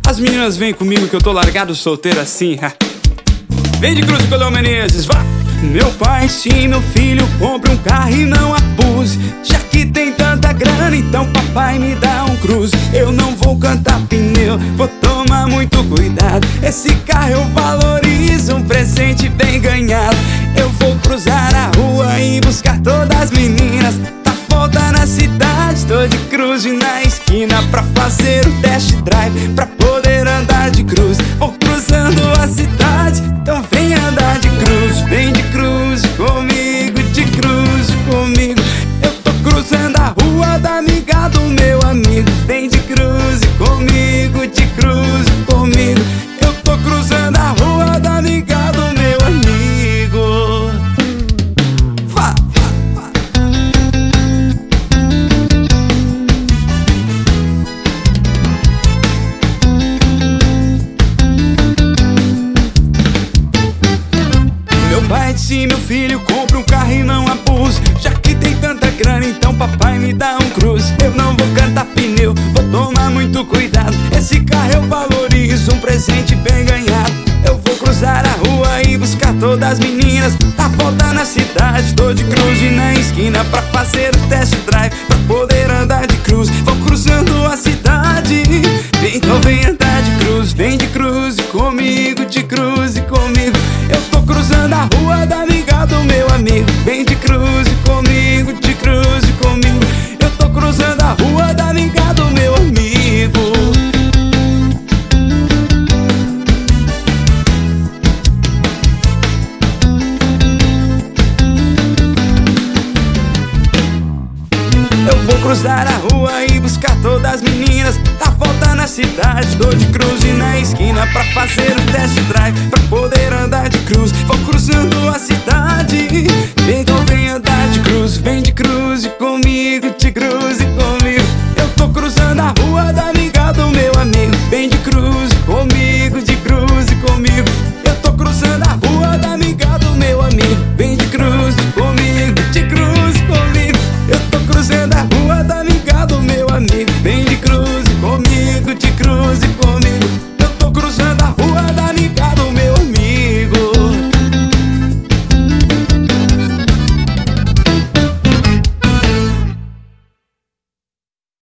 As meninas vêm comigo que eu tô largado solteiro assim. Vem de cruz com o Léo Menezes, vá! Meu pai ensina o filho, compre um carro e não abuse. Já que tem tanta grana, então papai me dá um cruze. Eu não vou cantar pneu, vou tomar muito cuidado. Esse carro eu valorizo, um presente bem ganhado. Eu vou cruzar a rua e buscar todas as meninas. Tá falta na cidade, tô de cruze na esquina pra fazer o test drive, pra poder andar de cruz. Vou cruzando a cidade, então vem andar de cruz. Vem de cruz comigo, de cruz comigo. Eu tô cruzando a rua da amiga do meu amigo. Vem de cruz comigo, de cruz comigo. Eu tô cruzando a rua da amiga do meu amigo. Vá, vá, vá. Meu pai disse, meu filho, compre um carro e não abuse. Já que tem tanta grana, então papai me dá um cruze. Eu não vou cantar pneu, vou tomar muito cuidado. Esse carro eu valorizo, um presente bem ganhado. Eu vou cruzar a rua e buscar todas as meninas. Tá falta na cidade, tô de cruze na esquina pra fazer o test drive, pra poder andar de cruz. Vou cruzando a cidade, então vem andar de cruz. Vem de cruz comigo, de cruz comigo. Eu tô cruzando a rua da amiga do meu amigo. Vem de cruz comigo, de cruz comigo. Eu tô cruzando a rua da amiga do meu amigo. Eu vou cruzar a rua e buscar todas as meninas. Tá falta na cidade, tô de cruze na esquina pra fazer o test drive, pra poder andar de cruz.